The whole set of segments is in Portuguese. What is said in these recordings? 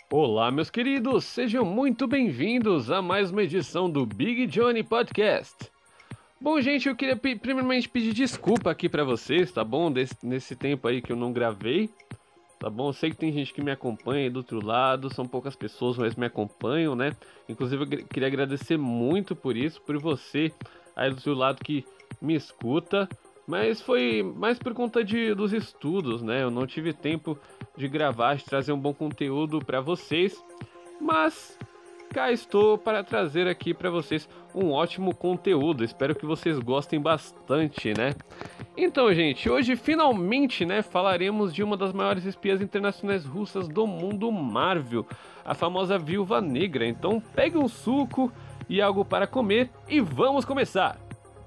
Olá, meus queridos, sejam muito bem-vindos a mais uma edição do Big Johnny Podcast. Bom, gente, eu queria primeiramente pedir desculpa aqui pra vocês, tá bom? Nesse tempo aí que eu não gravei, tá bom? Eu sei que tem gente que me acompanha aí do outro lado, são poucas pessoas, mas me acompanham, né? Inclusive, eu queria agradecer muito por isso, por você aí do outro lado que me escuta. Mas foi mais por conta dos estudos, né? Eu não tive tempo de gravar, de trazer um bom conteúdo para vocês. Mas cá estou para trazer aqui para vocês um ótimo conteúdo. Espero que vocês gostem bastante, né? Então, gente, hoje finalmente, né, falaremos de uma das maiores espiãs internacionais russas do mundo, Marvel, a famosa Viúva Negra. Então, pegue um suco e algo para comer e vamos começar!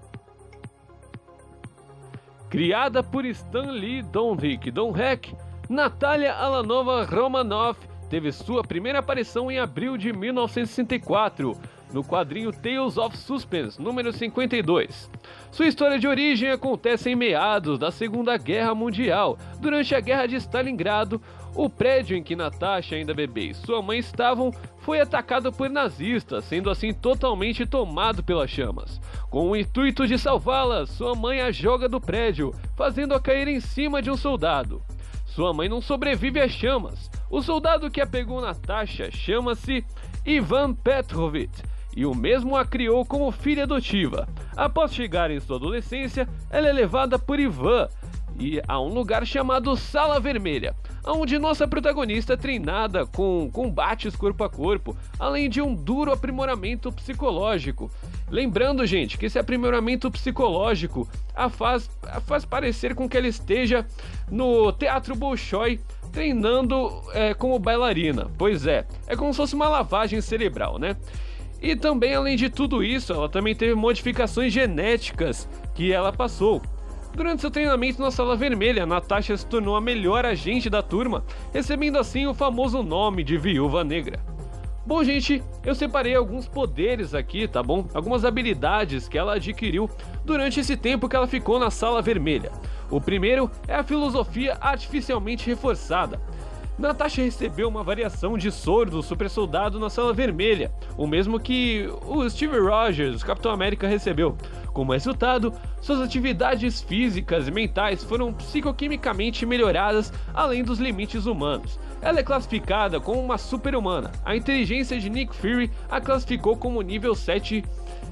Criada por Stan Lee Donrek, Natalia Alanova Romanoff teve sua primeira aparição em abril de 1964, no quadrinho Tales of Suspense, número 52. Sua história de origem acontece em meados da Segunda Guerra Mundial. Durante a Guerra de Stalingrado, o prédio em que Natasha, ainda bebê, e sua mãe estavam foi atacado por nazistas, sendo assim totalmente tomado pelas chamas. Com o intuito de salvá-la, sua mãe a joga do prédio, fazendo-a cair em cima de um soldado. Sua mãe não sobrevive às chamas. O soldado que a pegou Natasha chama-se Ivan Petrovich, e o mesmo a criou como filha adotiva. Após chegar em sua adolescência, ela é levada por Ivan a um lugar chamado Sala Vermelha, onde nossa protagonista é treinada com combates corpo a corpo, além de um duro aprimoramento psicológico. Lembrando, gente, que esse aprimoramento psicológico a faz parecer com que ela esteja no Teatro Bolshoi treinando como bailarina. Pois é como se fosse uma lavagem cerebral, né? E também, além de tudo isso, ela também teve modificações genéticas que ela passou. Durante seu treinamento na Sala Vermelha, Natasha se tornou a melhor agente da turma, recebendo assim o famoso nome de Viúva Negra. Bom, gente, eu separei alguns poderes aqui, tá bom? Algumas habilidades que ela adquiriu durante esse tempo que ela ficou na Sala Vermelha. O primeiro é a filosofia artificialmente reforçada. Natasha recebeu uma variação de soro do super soldado na Sala Vermelha, o mesmo que o Steve Rogers, Capitão América, recebeu. Como resultado, suas atividades físicas e mentais foram psicoquimicamente melhoradas além dos limites humanos. Ela é classificada como uma super-humana. A inteligência de Nick Fury a classificou como nível 7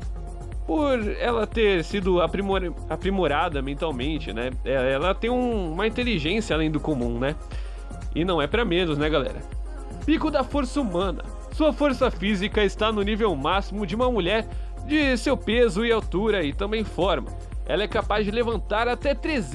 por ela ter sido aprimorada mentalmente, né? Ela tem uma inteligência além do comum, né? E não é pra menos, né, galera? Pico da força humana. Sua força física está no nível máximo de uma mulher de seu peso e altura e também forma. Ela é capaz de levantar até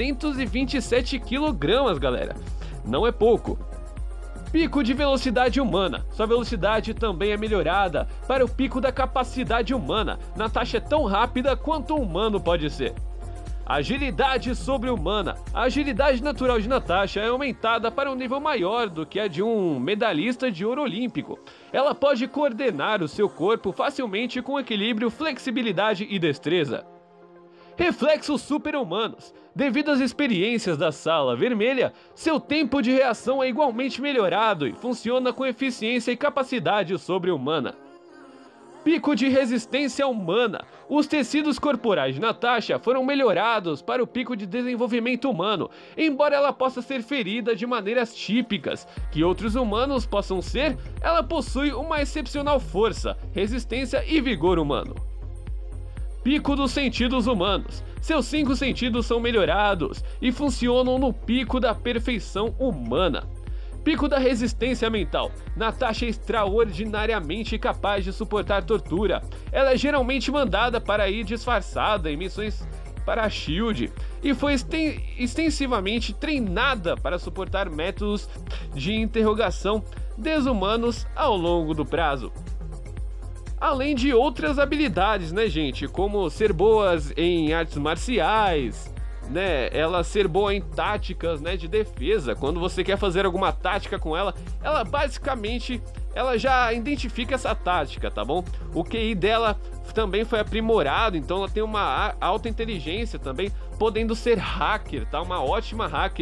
327 kg, galera. Não é pouco. Pico de velocidade humana. Sua velocidade também é melhorada para o pico da capacidade humana. Natasha é tão rápida quanto um humano pode ser. Agilidade sobre-humana. A agilidade natural de Natasha é aumentada para um nível maior do que a de um medalhista de ouro olímpico. Ela pode coordenar o seu corpo facilmente com equilíbrio, flexibilidade e destreza. Reflexos super-humanos. Devido às experiências da Sala Vermelha, seu tempo de reação é igualmente melhorado e funciona com eficiência e capacidade sobre-humana. Pico de resistência humana. Os tecidos corporais de Natasha foram melhorados para o pico de desenvolvimento humano, embora ela possa ser ferida de maneiras típicas que outros humanos possam ser, ela possui uma excepcional força, resistência e vigor humano. Pico dos sentidos humanos. Seus 5 sentidos são melhorados e funcionam no pico da perfeição humana. Pico da resistência mental. Natasha é extraordinariamente capaz de suportar tortura. Ela é geralmente mandada para ir disfarçada em missões para a SHIELD e foi extensivamente treinada para suportar métodos de interrogação desumanos ao longo do prazo. Além de outras habilidades, né, gente? Como ser boas em artes marciais, né, ela ser boa em táticas, né, de defesa. Quando você quer fazer alguma tática com ela, ela basicamente já identifica essa tática, tá bom? O QI dela também foi aprimorado, então ela tem uma alta inteligência também, podendo ser hacker, tá? Uma ótima hacker.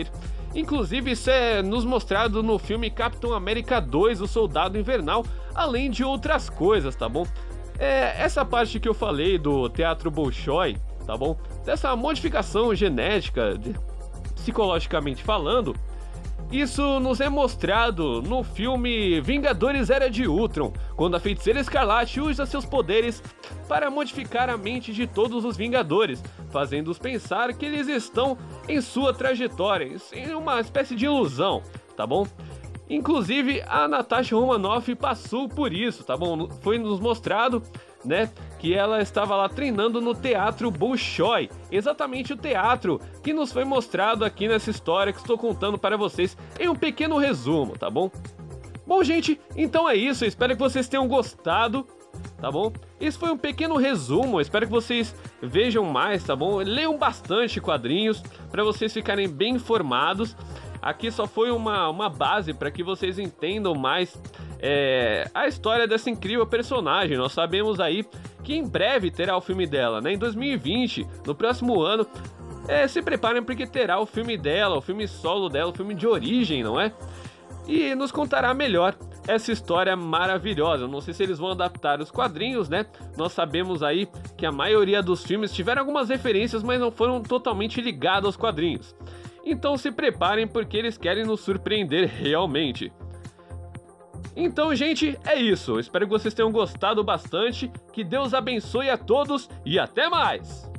Inclusive, isso é nos mostrado no filme Capitão América 2, O Soldado Invernal, além de outras coisas, tá bom? Essa parte que eu falei do teatro Bolshoi, tá bom? Dessa modificação genética, psicologicamente falando, isso nos é mostrado no filme Vingadores Era de Ultron, quando a Feiticeira Escarlate usa seus poderes para modificar a mente de todos os Vingadores, fazendo-os pensar que eles estão em sua trajetória, em uma espécie de ilusão, tá bom? Inclusive, a Natasha Romanoff passou por isso, tá bom? Foi nos mostrado, né, que ela estava lá treinando no Teatro Bolshoi, exatamente o teatro que nos foi mostrado aqui nessa história que estou contando para vocês em um pequeno resumo, tá bom? Bom, gente, então é isso, eu espero que vocês tenham gostado, tá bom? Esse foi um pequeno resumo, eu espero que vocês vejam mais, tá bom? Leiam bastante quadrinhos para vocês ficarem bem informados. Aqui só foi uma base para que vocês entendam mais a história dessa incrível personagem. Nós sabemos aí que em breve terá o filme dela, né? Em 2020, no próximo ano, se preparem porque terá o filme dela, o filme solo dela, o filme de origem, não é? E nos contará melhor essa história maravilhosa. Não sei se eles vão adaptar os quadrinhos, né? Nós sabemos aí que a maioria dos filmes tiveram algumas referências, mas não foram totalmente ligados aos quadrinhos. Então se preparem porque eles querem nos surpreender realmente. Então, gente, é isso. Espero que vocês tenham gostado bastante. Que Deus abençoe a todos e até mais!